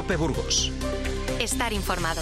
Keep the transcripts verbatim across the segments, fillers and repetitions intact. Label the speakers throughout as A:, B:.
A: COPE Burgos.
B: Estar informado.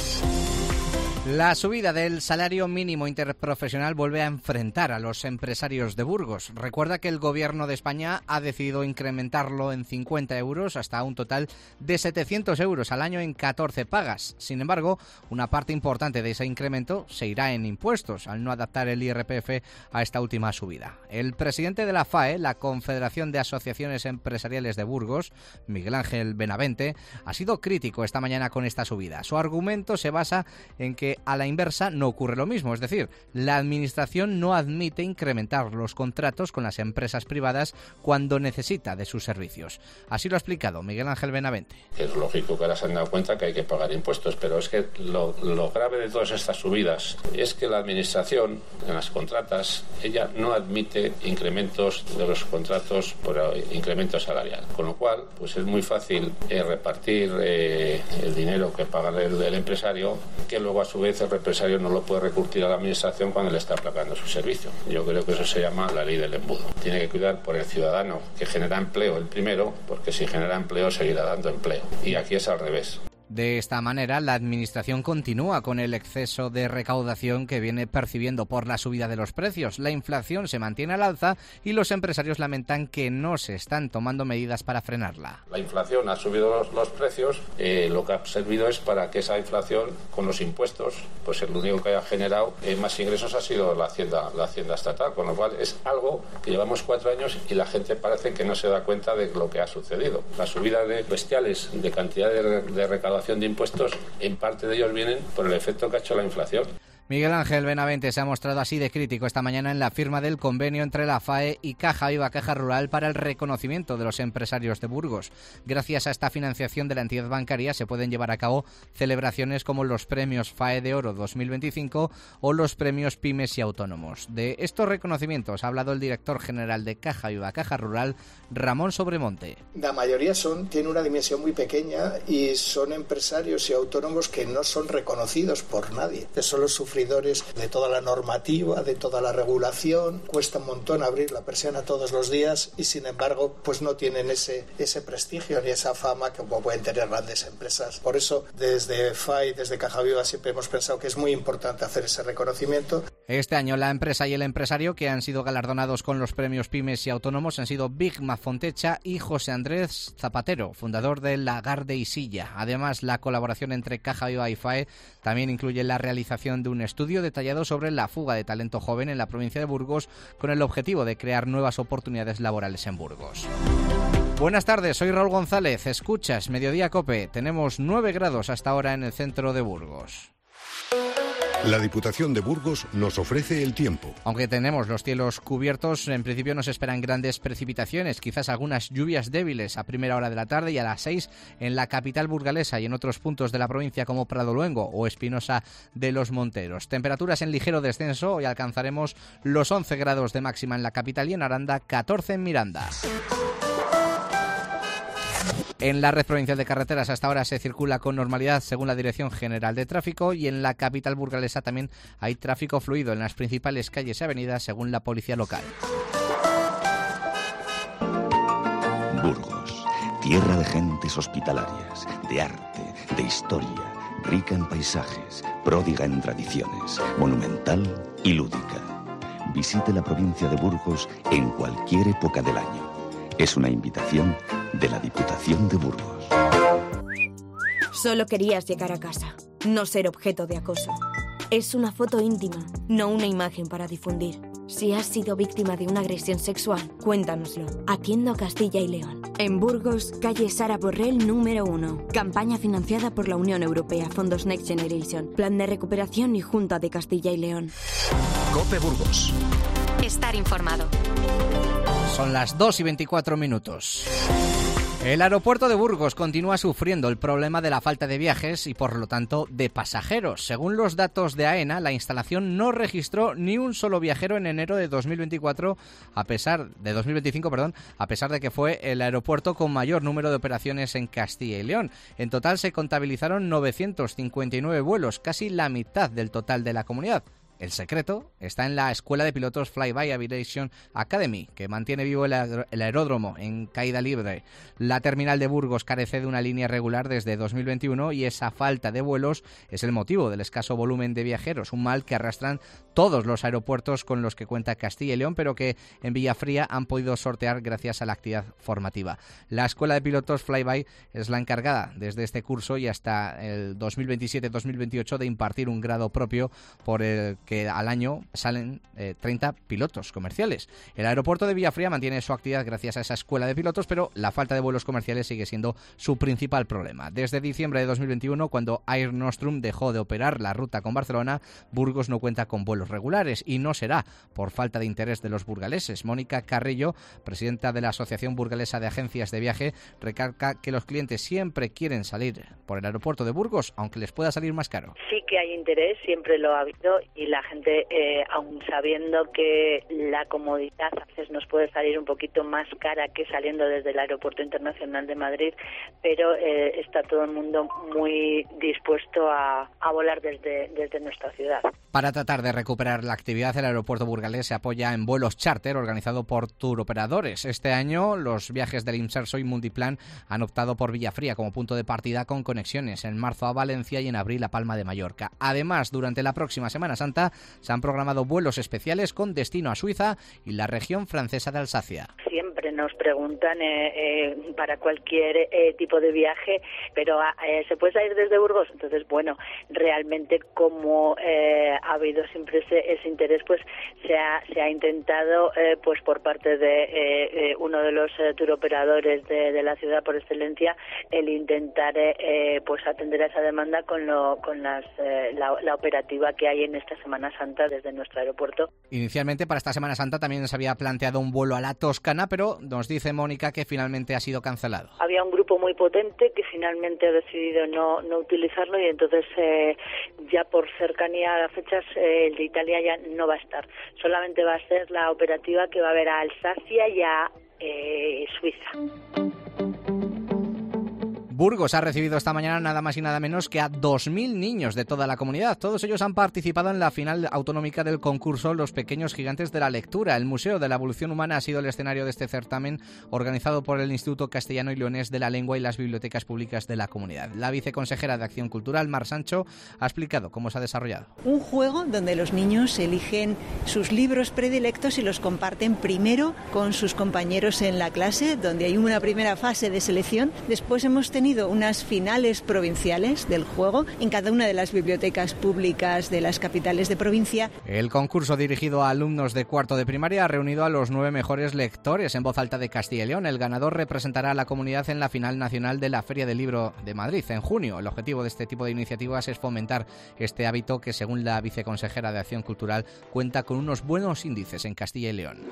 C: La subida del salario mínimo interprofesional vuelve a enfrentar a los empresarios de Burgos. Recuerda que el Gobierno de España ha decidido incrementarlo en cincuenta euros hasta un total de setecientos euros al año en catorce pagas. Sin embargo, una parte importante de ese incremento se irá en impuestos, al no adaptar el I R P F a esta última subida. El presidente de la F A E, la Confederación de Asociaciones Empresariales de Burgos, Miguel Ángel Benavente, ha sido crítico esta mañana con esta subida. Su argumento se basa en que a la inversa no ocurre lo mismo, es decir, la Administración no admite incrementar los contratos con las empresas privadas cuando necesita de sus servicios. Así lo ha explicado Miguel Ángel Benavente.
D: Es lógico que ahora se han dado cuenta que hay que pagar impuestos, pero es que lo, lo grave de todas estas subidas es que la Administración, en las contratas, ella no admite incrementos de los contratos por incremento salarial, con lo cual pues es muy fácil eh, repartir eh, el dinero que paga el, el empresario, que luego a su vez el empresario no lo puede recurrir a la Administración cuando le está aplacando su servicio. Yo creo que eso se llama la ley del embudo. Tiene que cuidar por el ciudadano que genera empleo el primero, porque si genera empleo seguirá dando empleo. Y aquí es al revés.
C: De esta manera, la Administración continúa con el exceso de recaudación que viene percibiendo por la subida de los precios. La inflación se mantiene al alza y los empresarios lamentan que no se están tomando medidas para frenarla.
D: La inflación ha subido los, los precios, eh, lo que ha servido es para que esa inflación, con los impuestos, pues el único que ha generado eh, más ingresos ha sido la hacienda, la hacienda estatal, con lo cual es algo que llevamos cuatro años y la gente parece que no se da cuenta de lo que ha sucedido. La subida de bestiales de cantidad de, de recaudación de impuestos, en parte de ellos vienen por el efecto que ha hecho la inflación.
C: Miguel Ángel Benavente se ha mostrado así de crítico esta mañana en la firma del convenio entre la F A E y Caja Viva Caja Rural para el reconocimiento de los empresarios de Burgos. Gracias a esta financiación de la entidad bancaria se pueden llevar a cabo celebraciones como los premios F A E de Oro dos mil veinticinco o los premios Pymes y Autónomos. De estos reconocimientos ha hablado el director general de Caja Viva Caja Rural, Ramón Sobremonte.
E: La mayoría son tiene una dimensión muy pequeña y son empresarios y autónomos que no son reconocidos por nadie, que son los sufridores de toda la normativa, de toda la regulación. Cuesta un montón abrir la persiana todos los días y sin embargo pues no tienen ese, ese prestigio ni esa fama que pueden tener grandes empresas. Por eso desde F A E, desde Caja Viva siempre hemos pensado que es muy importante hacer ese reconocimiento.
C: Este año la empresa y el empresario que han sido galardonados con los premios Pymes y Autónomos han sido Bigma Fontecha y José Andrés Zapatero, fundador de Lagarde y Silla. Además, la colaboración entre Caja Viva y F A E también incluye la realización de un estudio detallado sobre la fuga de talento joven en la provincia de Burgos con el objetivo de crear nuevas oportunidades laborales en Burgos. Buenas tardes, soy Raúl González. Escuchas Mediodía COPE. Tenemos nueve grados hasta ahora en el centro de Burgos.
A: La Diputación de Burgos nos ofrece el tiempo.
C: Aunque tenemos los cielos cubiertos, en principio nos esperan grandes precipitaciones, quizás algunas lluvias débiles a primera hora de la tarde y a las seis en la capital burgalesa y en otros puntos de la provincia como Pradoluengo o Espinosa de los Monteros. Temperaturas en ligero descenso, hoy alcanzaremos los once grados de máxima en la capital y en Aranda, catorce en Miranda. En la red provincial de carreteras hasta ahora se circula con normalidad según la Dirección General de Tráfico y en la capital burgalesa también hay tráfico fluido en las principales calles y avenidas según la policía local.
F: Burgos, tierra de gentes hospitalarias, de arte, de historia, rica en paisajes, pródiga en tradiciones, monumental y lúdica. Visite la provincia de Burgos en cualquier época del año. Es una invitación de la Diputación de Burgos.
G: Solo querías llegar a casa, no ser objeto de acoso. Es una foto íntima, no una imagen para difundir. Si has sido víctima de una agresión sexual, cuéntanoslo. Atiendo a Castilla y León. En Burgos, calle Sara Borrell número uno. Campaña financiada por la Unión Europea, Fondos Next Generation, Plan de Recuperación y Junta de Castilla y León.
A: COPE Burgos.
B: Estar informado.
C: Son las dos y veinticuatro minutos. El aeropuerto de Burgos continúa sufriendo el problema de la falta de viajes y, por lo tanto, de pasajeros. Según los datos de AENA, la instalación no registró ni un solo viajero en enero de dos mil veinticuatro, a pesar de dos mil veinticinco, perdón, a pesar de que fue el aeropuerto con mayor número de operaciones en Castilla y León. En total se contabilizaron novecientos cincuenta y nueve vuelos, casi la mitad del total de la comunidad. El secreto está en la escuela de pilotos Flyby Aviation Academy, que mantiene vivo el, aer- el aeródromo en caída libre. La terminal de Burgos carece de una línea regular desde dos mil veintiuno y esa falta de vuelos es el motivo del escaso volumen de viajeros, un mal que arrastran todos los aeropuertos con los que cuenta Castilla y León, pero que en Villafría han podido sortear gracias a la actividad formativa. La escuela de pilotos Flyby es la encargada desde este curso y hasta el dos mil veintisiete dos mil veintiocho de impartir un grado propio por el que al año salen eh, treinta pilotos comerciales. El aeropuerto de Villafría mantiene su actividad gracias a esa escuela de pilotos, pero la falta de vuelos comerciales sigue siendo su principal problema. Desde diciembre de dos mil veintiuno, cuando Air Nostrum dejó de operar la ruta con Barcelona, Burgos no cuenta con vuelos regulares y no será por falta de interés de los burgaleses. Mónica Carrillo, presidenta de la Asociación Burgalesa de Agencias de Viaje, recalca que los clientes siempre quieren salir por el aeropuerto de Burgos, aunque les pueda salir más caro.
H: Sí que hay interés, siempre lo ha habido, y la gente, eh, aun sabiendo que la comodidad a veces nos puede salir un poquito más cara que saliendo desde el Aeropuerto Internacional de Madrid, pero eh, está todo el mundo muy dispuesto a, a volar desde, desde nuestra ciudad.
C: Para tratar de recuperar la actividad, el aeropuerto burgalés se apoya en vuelos charter organizado por turoperadores. Este año, los viajes del Imserso y Multiplan han optado por Villafría como punto de partida con conexiones en marzo a Valencia y en abril a Palma de Mallorca. Además, durante la próxima Semana Santa se han programado vuelos especiales con destino a Suiza y la región francesa de Alsacia.
H: Siempre nos preguntan eh, eh, para cualquier eh, tipo de viaje, pero eh, ¿se puede salir desde Burgos? Entonces, bueno, realmente como eh, ha habido siempre ese, ese interés, pues se ha, se ha intentado eh, pues por parte de eh, eh, uno de los eh, turoperadores de, de la ciudad por excelencia, el intentar eh, eh, pues atender a esa demanda con lo con las eh, la, la operativa que hay en esta Semana Santa desde nuestro aeropuerto.
C: Inicialmente para esta Semana Santa también se había planteado un vuelo a la Toscana, pero nos dice Mónica que finalmente ha sido cancelado.
H: Había un grupo muy potente que finalmente ha decidido no, no utilizarlo y entonces eh, ya por cercanía a las fechas eh, el de Italia ya no va a estar. Solamente va a ser la operativa que va a haber a Alsacia y a eh, Suiza.
C: Burgos ha recibido esta mañana nada más y nada menos que a dos mil niños de toda la comunidad. Todos ellos han participado en la final autonómica del concurso Los Pequeños Gigantes de la Lectura. El Museo de la Evolución Humana ha sido el escenario de este certamen organizado por el Instituto Castellano y Leonés de la Lengua y las Bibliotecas Públicas de la comunidad. La viceconsejera de Acción Cultural, Mar Sancho, ha explicado cómo se ha desarrollado.
I: Un juego donde los niños eligen sus libros predilectos y los comparten primero con sus compañeros en la clase, donde hay una primera fase de selección. Después hemos tenido tenido unas finales provinciales del juego en cada una de las bibliotecas públicas de las capitales de provincia.
C: El concurso dirigido a alumnos de cuarto de primaria ha reunido a los nueve mejores lectores en voz alta de Castilla y León. El ganador representará a la comunidad en la final nacional de la Feria del Libro de Madrid en junio. El objetivo de este tipo de iniciativas es fomentar este hábito que, según la viceconsejera de Acción Cultural, cuenta con unos buenos índices en Castilla y León.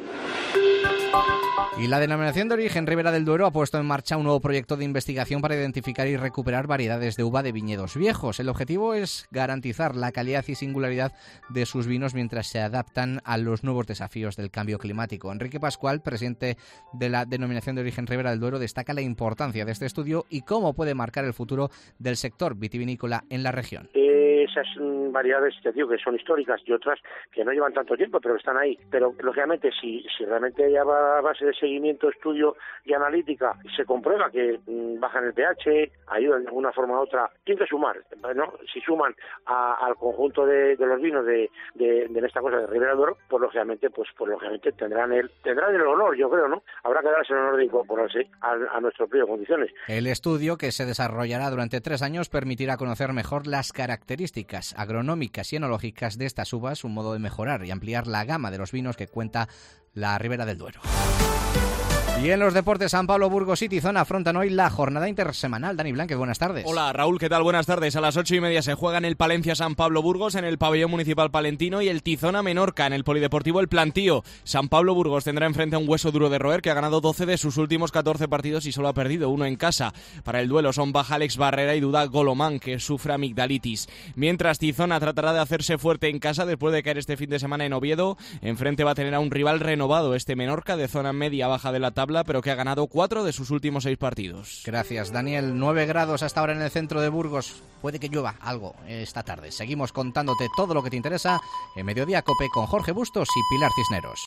C: Y la Denominación de Origen Ribera del Duero ha puesto en marcha un nuevo proyecto de investigación para identificar y recuperar variedades de uva de viñedos viejos. El objetivo es garantizar la calidad y singularidad de sus vinos mientras se adaptan a los nuevos desafíos del cambio climático. Enrique Pascual, presidente de la Denominación de Origen Ribera del Duero, destaca la importancia de este estudio y cómo puede marcar el futuro del sector vitivinícola en la región.
J: Esas variedades, te digo, que son históricas y otras que no llevan tanto tiempo, pero están ahí. Pero, lógicamente, si, si realmente ya va a base de seguimiento, estudio y analítica, se comprueba que mmm, bajan el pH, ayudan de alguna forma u otra, tienen que sumar, ¿no? Si suman a, al conjunto de, de los vinos de, de, de esta cosa de Ribera del Duero, pues lógicamente, pues, pues lógicamente tendrán el tendrán el honor, yo creo, ¿no? Habrá que darse el honor de incorporarse a, a nuestro pliego de condiciones.
C: El estudio, que se desarrollará durante tres años, permitirá conocer mejor las características agronómicas y enológicas de estas uvas, un modo de mejorar y ampliar la gama de los vinos que cuenta la Ribera del Duero. Y en los deportes, San Pablo, Burgos y Tizón afrontan hoy la jornada intersemanal. Dani Blánquez, buenas tardes.
K: Hola, Raúl, ¿qué tal? Buenas tardes. A las ocho y media se juegan el Palencia San Pablo Burgos en el Pabellón Municipal Palentino y el Tizón a Menorca en el Polideportivo El Plantío. San Pablo Burgos tendrá enfrente a un hueso duro de roer que ha ganado doce de sus últimos catorce partidos y solo ha perdido uno en casa. Para el duelo son baja Alex Barrera y duda Golomán, que sufre amigdalitis. Mientras Tizona tratará de hacerse fuerte en casa después de caer este fin de semana en Oviedo. Enfrente va a tener a un rival renovado, este Menorca, de zona media-baja de la tabla, tabla, pero que ha ganado cuatro de sus últimos seis partidos.
C: Gracias, Daniel. nueve grados hasta ahora en el centro de Burgos. Puede que llueva algo esta tarde. Seguimos contándote todo lo que te interesa en Mediodía Cope con Jorge Bustos y Pilar Cisneros.